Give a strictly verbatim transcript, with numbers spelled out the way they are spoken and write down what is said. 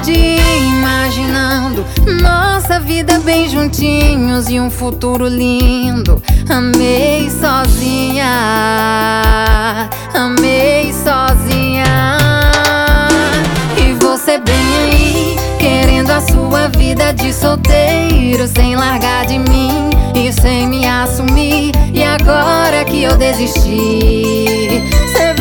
tarde imaginando nossa vida bem juntinhos e um futuro lindo. Amei sozinha, amei sozinha. E você bem aí, querendo a sua vida de solteiro, sem largar de mim e sem me assumir. E agora que eu desisti, cê